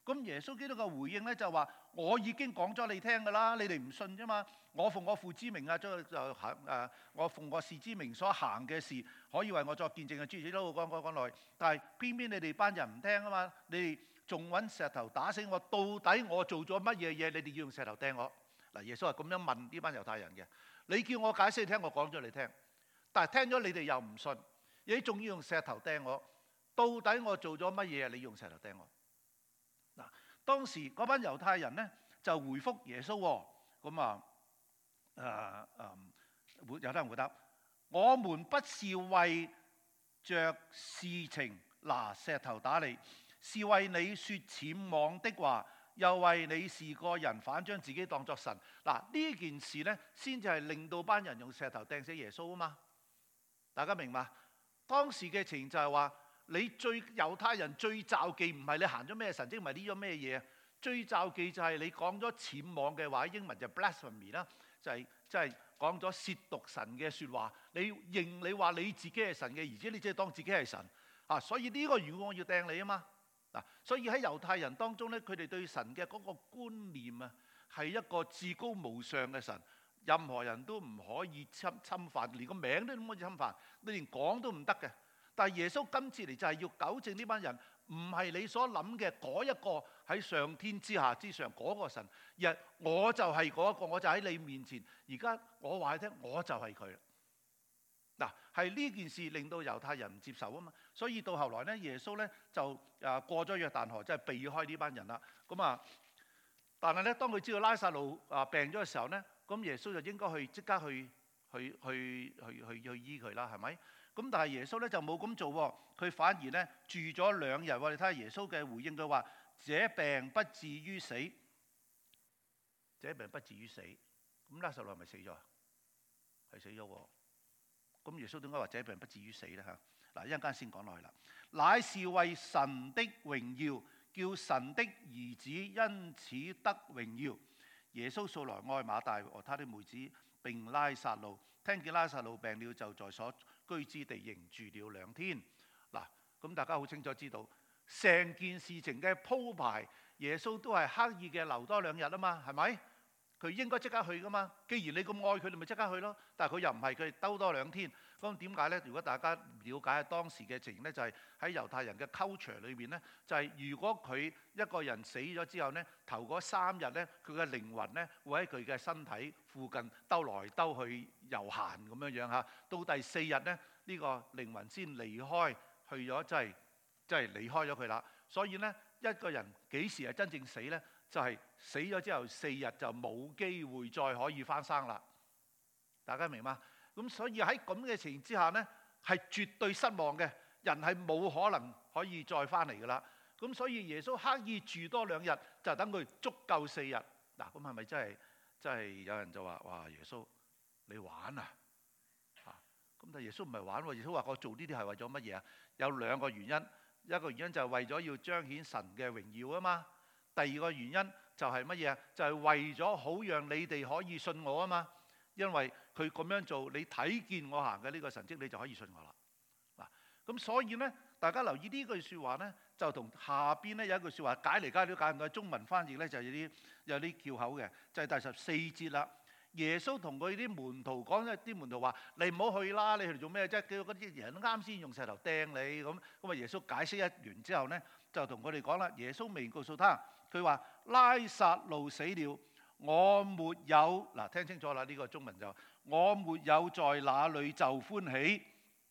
咁耶穌基督嘅回應咧就話：我已經講咗你聽㗎啦，你哋唔信啫嘛。我奉我父之名啊，就就行誒，我奉我事之名所行嘅事，可以為我作見證嘅。諸如此類都講講講落去，但係偏偏你哋班人唔聽啊嘛，你哋仲揾石頭打死我。到底我做咗乜嘢嘢？你哋要用石頭掟我。嗱，耶穌係咁樣問呢班猶太人嘅。你叫我解釋你聽，我講咗你聽，但係聽咗你哋又唔信，你仲要用石頭掟我。到底我做咗乜嘢？你用石頭掟我。嗱，當時嗰班猶太人咧就回覆耶穌喎，咁啊誒誒，猶太人回答：我們不是為着事情拿石頭打你，是為你説僭妄的話，又為你是個人反將自己當作神。嗱，呢件事咧先至係令到班人用石頭掟死耶穌啊嘛。大家明嘛？當時嘅情形就係話，你最猶太人最罩忌唔係你行咗咩神蹟，唔係呢咗咩嘢，最罩忌就係你講咗僭妄嘅話，英文就 blasphemy 啦，就係即係講咗褻瀆神嘅説話。你認你話你自己係神嘅兒子，你即係當自己係神啊！所以呢個如果我要掟你啊嘛嗱，所以喺猶太人當中咧，佢哋對神嘅嗰個觀念啊，係一個至高無上嘅神，任何人都唔可以侵侵犯，連個名都唔可以侵犯，你連講都唔得嘅。但係耶穌今次嚟就係要糾正呢班人，唔係你所諗嘅嗰一個喺上天之下之上嗰個神，而我就係嗰一個，我就喺你面前。而家我話你聽，我就係佢啦。嗱，係呢件事令到猶太人唔接受啊嘛，所以到後來咧，耶穌咧就誒過咗約旦河，即係避開呢班人啦。咁啊，但係咧，當佢知道拉撒路啊病咗嘅時候咧，咁耶穌就應該去即刻去去去去去去醫佢啦，係咪？咁但係耶穌咧就冇咁做喎，佢反而咧住咗兩日。我哋睇下耶穌嘅回應，佢話：這病不至於死，這病不至於死。咁拉撒路係咪死咗啊？係死咗喎。咁耶穌點解話這病不至於死咧？嚇，嗱，一陣間先講落去啦。乃是為神的榮耀，叫神的兒子因此得榮耀。耶穌素來愛馬大和他的妹子並拉撒路，聽見拉撒路病了，就在所居之地仍住了兩天。嗱，咁大家好清楚知道，成件事情嘅鋪排，耶穌都係刻意嘅留多兩日啊嘛，係咪？佢應該即刻去噶嘛。既然你咁愛佢，你咪即刻去咯。但係佢又唔係，佢兜多兩天。咁點解呢？如果大家了解當時嘅情形呢，就係喺猶太人嘅 culture 裏邊呢，就係如果佢一個人死咗之後呢，頭嗰三日呢，佢嘅靈魂呢會喺佢嘅身體附近兜來兜去遊閒咁樣樣嚇。到第四日呢，呢個靈魂先離開，去咗即係即係離開咗佢啦。所以呢，一個人幾時係真正死呢？就係死咗之後四日就冇機會再可以翻生啦。大家明嗎？咁所以喺咁嘅情形之下呢，係絕對失望嘅。人係冇可能可以再翻嚟噶啦。咁所以耶穌刻意住多兩日，就等佢足夠四日。嗱，咁係咪真係真係有人就話：哇，耶穌你玩啊！嚇，咁但係耶穌唔係玩喎。耶穌話：我做呢啲係為咗乜嘢啊？有兩個原因。一個原因就係為咗要彰顯神嘅榮耀啊嘛。第二個原因就係乜嘢？就係為咗好讓你哋可以信我啊嘛。因為佢咁樣做，你睇見我行嘅呢個神蹟，你就可以信我啦。嗱，咁所以呢，大家留意呢句説話呢，就同下邊呢有一句説話解嚟解去都解唔到。中文翻譯呢，就有啲有啲翹口嘅，就係第十四節啦。耶穌同佢啲門徒講咧，啲門徒話：你唔好去啦，你去嚟做咩啫？叫嗰啲人啱先用石頭掟你咁。咁啊，耶穌解釋一完之後呢，就同佢哋講啦。耶穌未告訴他，佢話拉撒路死了，我沒有嗱，聽清楚啦。呢個中文就我沒有在那裡就歡喜，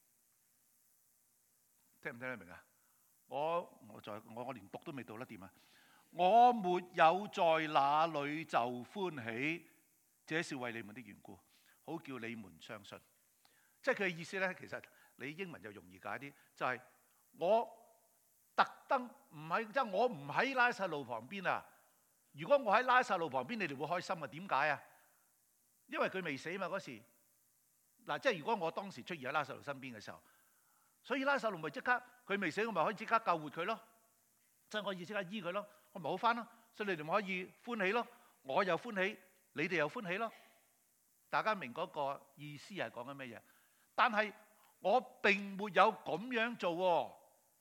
聽唔聽得明啊？我我在我我連讀都未讀得掂啊！我沒有在那裡就歡喜。這是為你們的緣故，好叫你們相信。即係佢嘅意思咧，其實你英文就容易解啲，就係、是、我特登唔喺，即係我唔喺拉撒路旁邊啊。如果我喺拉撒路旁邊，你哋會開心啊？點解啊？因為佢未死嘛嗰時。嗱，即係如果我當時出現喺拉撒路身邊嘅時候，所以拉撒路咪即刻佢未死，我咪可以即刻救活佢咯，即係我可以即刻醫佢咯，我咪好返咯。所以你哋咪可以歡喜咯，我又歡喜。你哋又歡喜咯，大家明嗰個意思係講緊咩嘢？但係我並沒有咁樣做喎，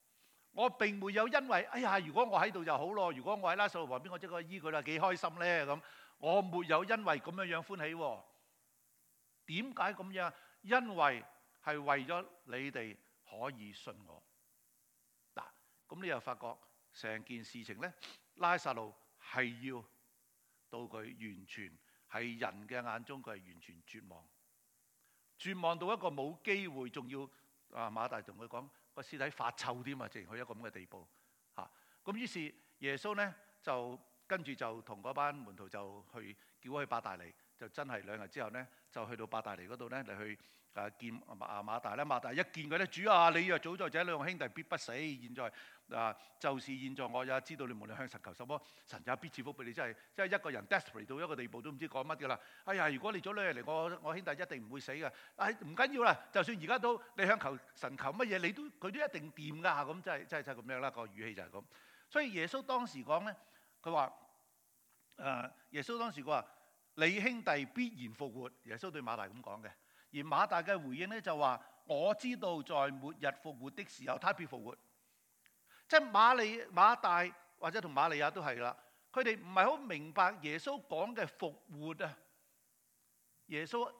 我並沒有因為哎呀，如果我喺度就好咯，如果我喺拉撒路旁邊，我即刻醫佢啦，幾開心咧咁。我沒有因為咁樣樣歡喜喎。點解咁樣？因為係為咗你哋可以信我。嗱，咁你又發覺成件事情咧，拉撒路係要到佢完全係人嘅眼中，佢係完全絕望，絕望到一個冇機會，仲要啊馬大同佢講個屍體發臭添啊，直情去一個咁嘅地步嚇。咁於是耶穌咧就跟住就同嗰班門徒就去叫佢去伯大尼，就真係兩日之後咧就去到伯大尼嗰度咧嚟去啊見啊馬大咧。馬大一見佢咧，主啊，你若早在這兩兄弟必不死，現在啊就是現在我也知道你無論向神求什麼，神也必賜福俾你。真係真係一個人 desperate 到一個地步都唔知講乜㗎啦。哎呀，如果你早兩日嚟，我我兄弟一定唔會死㗎。哎，唔緊要啦，就算而家都你向求神求乜嘢，你都佢都一定掂㗎。咁真係真係真係咁樣啦，個語氣就係咁。所以耶穌當時講咧，佢話誒耶穌當時佢話你兄弟必然復活。耶穌對馬大咁講嘅。而馬大嘅回應咧就話：我知道在末日復活的時候，他必復活。即係馬利馬大或者同馬利亞都係啦，佢哋唔係好明白耶穌講嘅復活啊。耶穌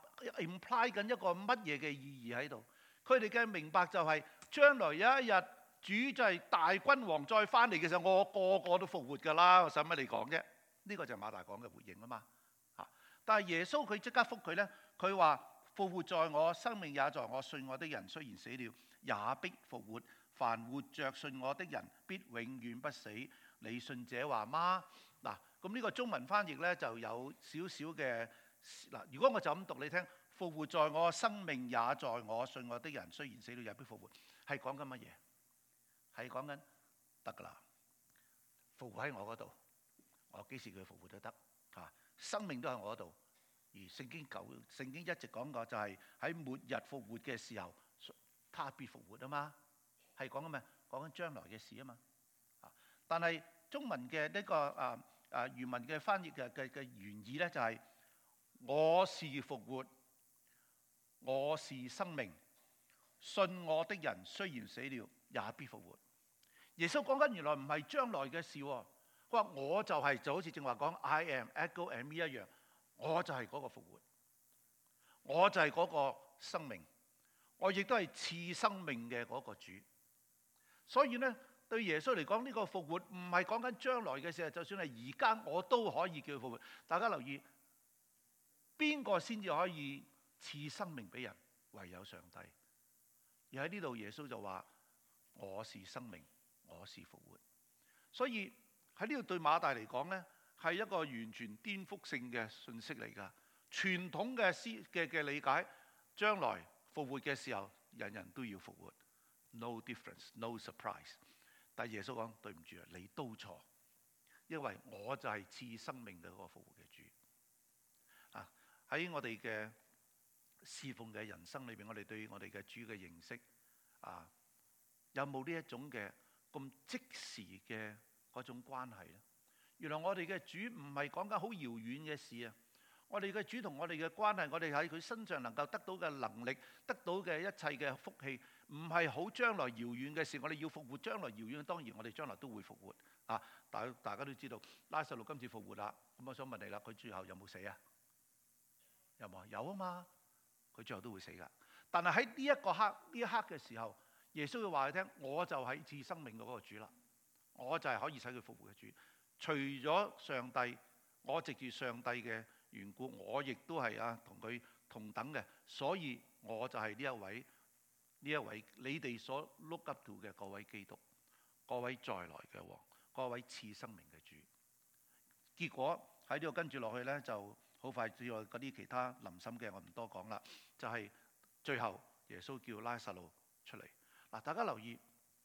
imply 緊一個乜嘢嘅意義喺度？佢哋嘅明白就係將來有一日主就係大君王再翻嚟嘅時候，我個個都復活㗎啦，我使乜你講啫？呢個就係馬大講嘅回應啊嘛嚇。但係耶穌佢即刻覆佢咧，佢話：復活在我，生命也在我，信我的人雖然死了，也必復活。凡活着信我的人，必永遠不死。你信這話嗎？嗱，咁呢個中文翻譯咧就有少少嘅嗱。如果我就咁讀你聽，復活在我，生命也在我，信我的人雖然死了，也必復活。係講緊乜嘢？係講緊得㗎啦，復活喺我嗰度，我幾時佢復活都得嚇。生命都喺我嗰度。而聖經舊聖經一直講過，就係喺末日復活嘅時候，他必復活啊嘛，係講緊咩？講緊將來嘅事啊嘛。但係中文嘅呢個啊啊原文嘅翻譯嘅嘅嘅原意咧，就係我是復活，我是生命，信我的人雖然死了，也必復活。耶穌講緊原來唔係將來嘅事喎，佢話我就係、是、就好似正話講 I am Ego and me 一樣。我就係嗰個復活，我就係嗰個生命，我亦都係賜生命嘅嗰個主。所以呢，對耶穌嚟講，呢個復活唔係講緊將來嘅事，就算係而家我都可以叫佢復活。大家留意，邊個先至可以賜生命俾人？唯有上帝。而喺呢度，耶穌就話：我是生命，我是復活。所以喺呢度對馬大嚟講呢，係一個完全顛覆性嘅信息嚟㗎。傳統嘅思嘅嘅理解，將來復活嘅時候，人人都要復活 ，no difference, no surprise。但係耶穌講：對唔住啊，你都錯，因為我就係賜生命嘅嗰個復活嘅主。啊，喺我哋嘅侍奉嘅人生裏邊，我哋對我哋嘅主嘅認識啊，有冇呢一種嘅咁即時嘅嗰種關係咧？原來我哋嘅主唔係講緊好遙遠嘅事啊！我哋嘅主同我哋嘅關係，我哋喺佢身上能夠得到嘅能力，得到嘅一切嘅福氣，唔係好將來遙遠嘅事。我哋要復活，將來遙遠，當然我哋將來都會復活啊！大大家都知道，拉撒路今次復活啦。咁我想問你啦，佢最後有冇死啊？有冇？有啊嘛！佢最後都會死噶。但係喺呢一個刻，呢一刻嘅時候，耶穌要話你聽：我就係賜生命嘅嗰個主啦，我就係可以使佢復活嘅主。除咗上帝，我藉住上帝嘅緣故，我亦都係啊同佢同等嘅，所以我就係呢一位呢一位你哋所 look up to 嘅各位基督，各位再來嘅王，各位賜生命嘅主。結果喺呢度跟住落去呢，就好快之外嗰啲其他臨審嘅我唔多講啦，就係、是、最後耶穌叫拉撒路出嚟。嗱，大家留意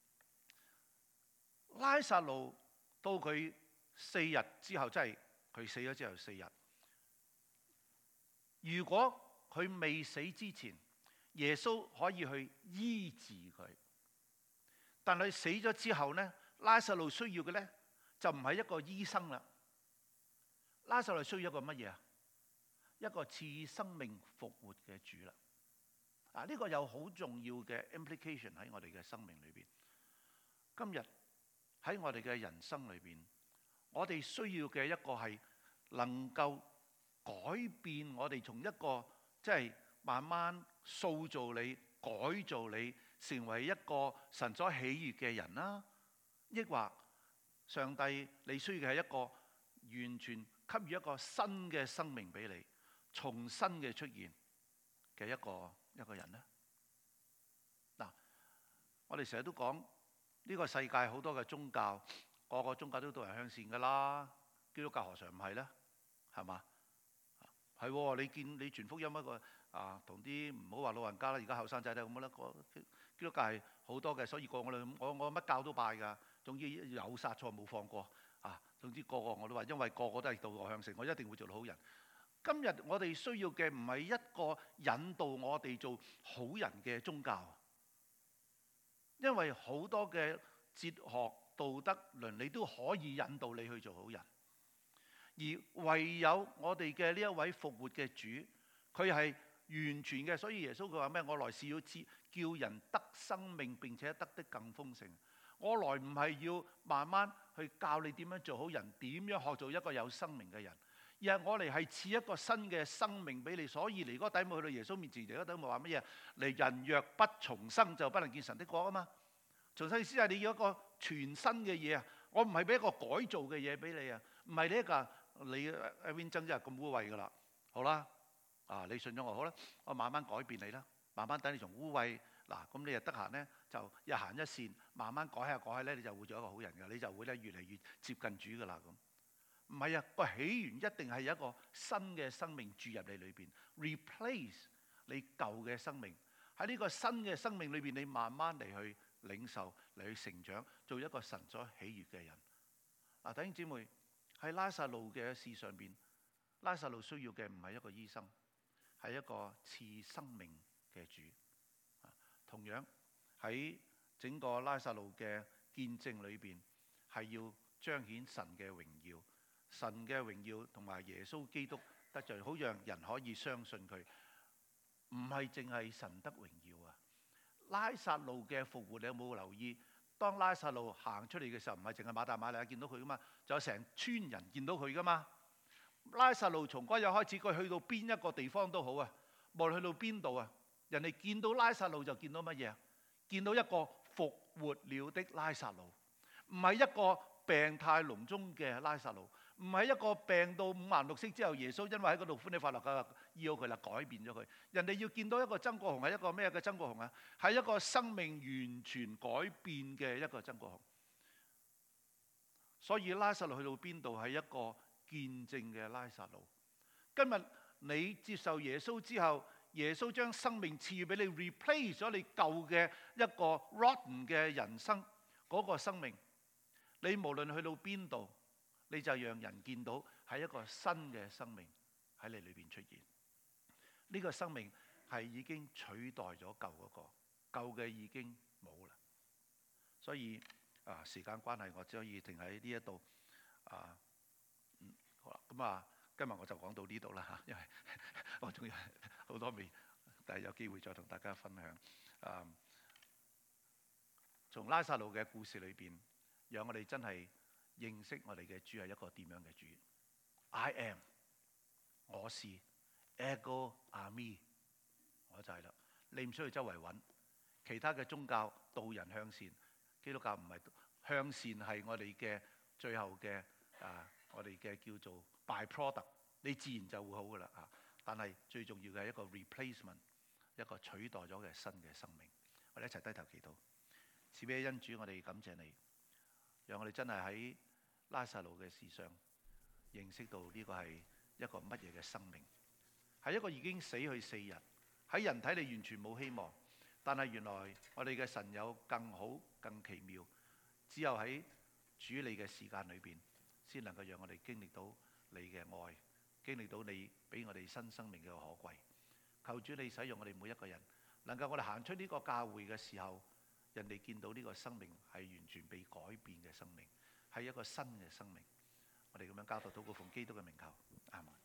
拉撒路到佢四日之後，即係佢死咗之後四日。如果佢未死之前，耶穌可以去醫治佢。但係死咗之後呢，拉撒路需要嘅呢，就唔係一個醫生啦。拉撒路需要一個乜嘢啊？一個賜生命復活嘅主啦。啊，呢個有好重要嘅 implication 喺我哋嘅生命裏邊。 今日喺我哋嘅人生裏邊，我哋需要嘅一個係能夠改變我哋，從一個即係慢慢塑造你、改造你，成為一個神所喜悅嘅人啦。抑或上帝你需要嘅係一個完全給予一個新嘅生命俾你，重新嘅出現嘅一個一個人呢？嗱，我哋成日都講呢個世界好多嘅宗教，個個宗教都導人向善噶啦，基督教何嘗唔係呢？係嘛？係喎，你見你傳福音一個啊，同啲唔好話老人家啦，而家後生仔都咁啦。基督教係好多嘅，所以個我哋我我乜教都拜㗎。總之有殺錯冇放過啊！總之個個我都話，因為個個都係導我向善，我一定會做到好人。今日我哋需要嘅唔係一個引導我哋做好人嘅宗教，因為好多嘅哲學、道德、倫理都可以引導你去做好人，而唯有我哋嘅呢一位復活嘅主，佢係完全嘅。所以耶穌佢話咩？我來是要知叫人得生命，並且得的更豐盛。我來唔係要慢慢去教你點樣做好人，點樣學做一個有生命嘅人，而係我嚟係賜一個新嘅生命俾你。所以嚟嗰底母去到耶穌面前，嚟嗰底母話乜嘢？嚟人若不重生，就不能見神的國啊嘛。重生意思係你要一個全新嘅嘢啊！我唔係俾一個改造嘅嘢俾你啊，唔係呢一個你阿 Win 真係咁污穢噶啦。好啦，啊你信咗我好啦，我慢慢改變你啦，慢慢等你從污穢。嗱，咁你又得閒咧，就一行一線，慢慢改下改下咧，你就會做一個好人嘅，你就會咧越嚟越接近主噶啦咁。唔係啊，個起源一定係有一個新嘅生命注入你裏邊 ，replace 你舊嘅生命。喺呢個新嘅生命裏邊，你慢慢嚟去領受，嚟去成長，做一個神所喜悅嘅人。嗱，弟兄姊妹喺拉撒路嘅事上邊，拉撒路需要嘅唔係一個醫生，係一個賜生命嘅主。同樣喺整個拉撒路嘅見證裏邊，係要彰顯神嘅榮耀，神嘅榮耀同埋耶穌基督得罪，好讓人可以相信佢。唔係淨係神得榮耀啊！拉撒路嘅復活，你有冇留意？當拉撒路行出嚟嘅時候，唔係淨係馬大馬利亞見到佢噶嘛，就有成村人見到佢噶嘛。拉撒路從嗰日開始，佢去到邊一個地方都好啊，無論去到邊度啊。人哋見到拉撒路就見到乜嘢？見到一個復活了的拉撒路，唔係一個病態籠中嘅拉撒路，唔係一個病到五顏六色之後，耶穌因為喺嗰度歡喜快樂嘅要佢啦，改變咗佢。人哋要見到一個曾國雄係一個咩嘅曾國雄啊？係一個生命完全改變嘅一個曾國雄。所以拉撒路去到邊度係一個見證嘅拉撒路。今日你接受耶穌之後，耶穌將生命賜予俾你 ，replace 咗你舊嘅一個 rotten 嘅人生嗰個生命。你無論去到邊度，你就讓人見到係一個新嘅生命喺你裏邊出現。呢個生命係已經取代咗舊嗰個，舊嘅已經冇啦。所以啊，時間關係，我只可以停喺呢一度啊。嗯，好啦，咁啊。今日我就講到呢度啦嚇，因為我仲有好多未，但係有機會再同大家分享。啊，從拉撒路嘅故事裏邊，讓我哋真係認識我哋嘅主係一個點樣嘅主。I am， 我是 Ego Eimi， 我就係啦。你唔需要周圍揾其他嘅宗教導人向善，基督教唔係向善，係我哋嘅最後嘅啊，我哋嘅叫做by product， 你自然就會好噶啦嚇。但係最重要嘅係一個 replacement， 一個取代咗嘅新嘅生命。我哋一齊低頭祈禱，慈悲恩主，我哋感謝你，讓我哋真係喺拉撒路嘅事上認識到呢個係一個乜嘢嘅生命，係一個已經死去四日，喺人睇你完全冇希望，但係原來我哋嘅神有更好、更奇妙，只有喺主你嘅時間裏邊，先能夠讓我哋經歷到你嘅愛，經歷到你俾我哋新生命嘅可貴。求主你使用我哋每一個人，能夠我哋行出呢個教會嘅時候，人哋見到呢個生命係完全被改變嘅生命，係一個新嘅生命。我哋咁樣交託禱告奉基督嘅名求，阿門。